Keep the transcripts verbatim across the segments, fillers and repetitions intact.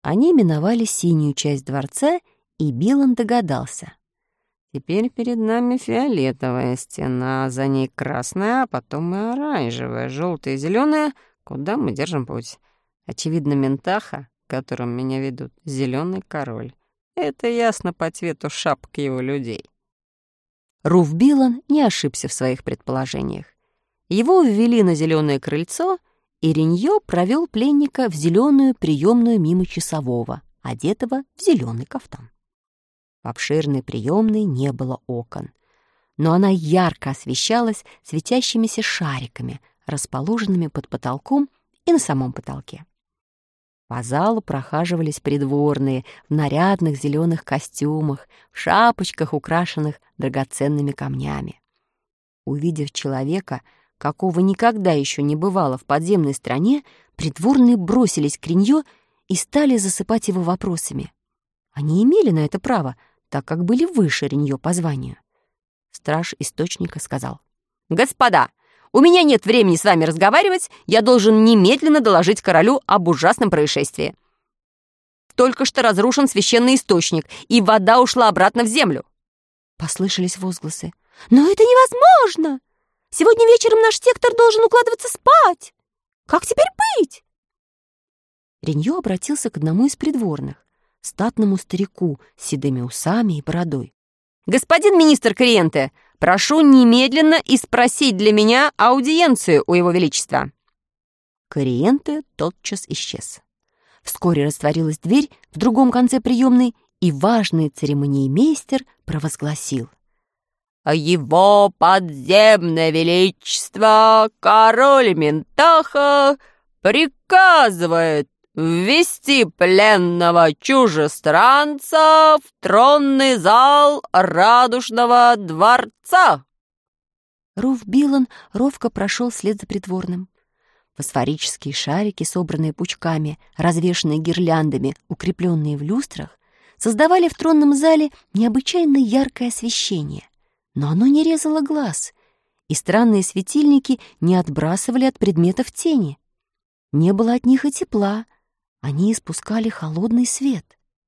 Они миновали синюю часть дворца, и Билан догадался. Теперь перед нами фиолетовая стена, за ней красная, а потом и оранжевая, желтая и зеленая. Куда мы держим путь? Очевидно, Ментаха, к которым меня ведут, зеленый король. Это ясно по цвету шапок его людей. Руф Билан не ошибся в своих предположениях. Его ввели на зеленое крыльцо, и Риньо провел пленника в зеленую приемную мимо часового, одетого в зеленый кафтан. В обширной приемной не было окон, но она ярко освещалась светящимися шариками, расположенными под потолком и на самом потолке. По залу прохаживались придворные в нарядных зеленых костюмах, в шапочках, украшенных драгоценными камнями. Увидев человека, какого никогда еще не бывало в подземной стране, придворные бросились к Риньо и стали засыпать его вопросами. Они имели на это право, так как были выше Риньо по званию. Страж источника сказал: «Господа, у меня нет времени с вами разговаривать, я должен немедленно доложить королю об ужасном происшествии. Только что разрушен священный источник, и вода ушла обратно в землю». Послышались возгласы: «Но это невозможно! Сегодня вечером наш сектор должен укладываться спать! Как теперь быть?» Риньо обратился к одному из придворных, статному старику с седыми усами и бородой. «Господин министр Кориенте, прошу немедленно испросить для меня аудиенцию у его величества». Кориенте тотчас исчез. Вскоре растворилась дверь в другом конце приемной, и важный церемониймейстер провозгласил: «А его подземное величество, король Ментаха, приказывает ввести пленного чужестранца в тронный зал Радужного дворца». Руф Билан ровко прошел вслед за придворным. Фосфорические шарики, собранные пучками, развешанные гирляндами, укрепленные в люстрах, создавали в тронном зале необычайно яркое освещение, но оно не резало глаз, и странные светильники не отбрасывали от предметов тени. Не было от них и тепла, они испускали холодный свет.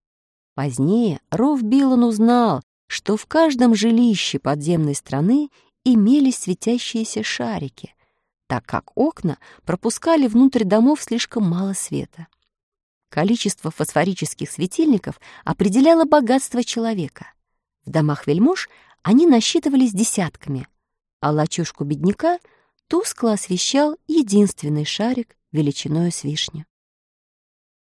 Позднее Руф Билан узнал, что в каждом жилище подземной страны имелись светящиеся шарики, так как окна пропускали внутрь домов слишком мало света. Количество фосфорических светильников определяло богатство человека. В домах вельмож они насчитывались десятками, а лачушку бедняка тускло освещал единственный шарик величиною с вишню.